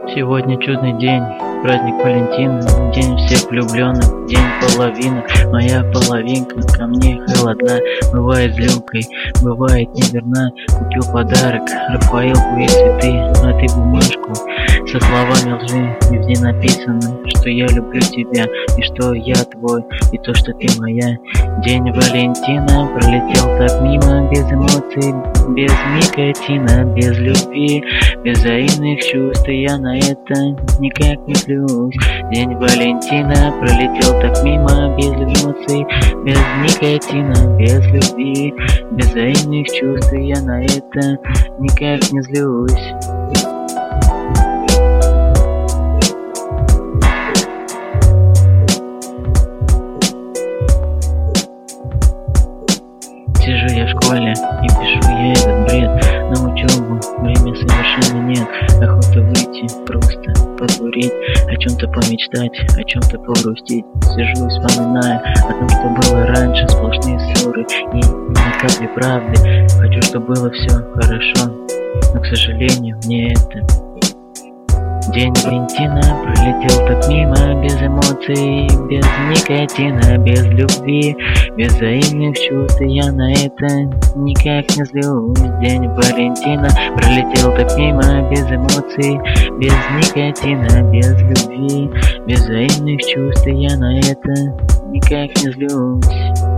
Сегодня чудный день, праздник Валентина, день всех влюбленных, день половинок. Моя половинка ко мне холодна, бывает злюкой, бывает неверна. Купил подарок, Рафаэлку и цветы, а ты бумажку со словами лжи. И в ней написано, что я люблю тебя, и что я твой, и то, что ты моя. День Валентина пролетел так мимо, без эмоций, без никотина, без любви, без взаимных чувств, и я на это никак не злюсь. День Валентина пролетел так мимо, без эмоций, без никотина, без любви, без взаимных чувств, и я на это никак не злюсь. Сижу я в школе и пишу я этот бред. На учебу время совершенно нет. Охота выйти, просто покурить, о чем-то помечтать, о чем-то погрустить. Сижу и вспоминаю о том, что было раньше. Сплошные ссоры и ни капли правды. Хочу, чтобы было все хорошо, но, к сожалению, не это. День Валентина пролетел так мимо, без эмоций, без никотина, без любви, без взаимных чувств, и я на это никак не злюсь. День Валентина пролетел так мимо, без эмоций, без никотина, без любви, без взаимных чувств, и я на это никак не злюсь.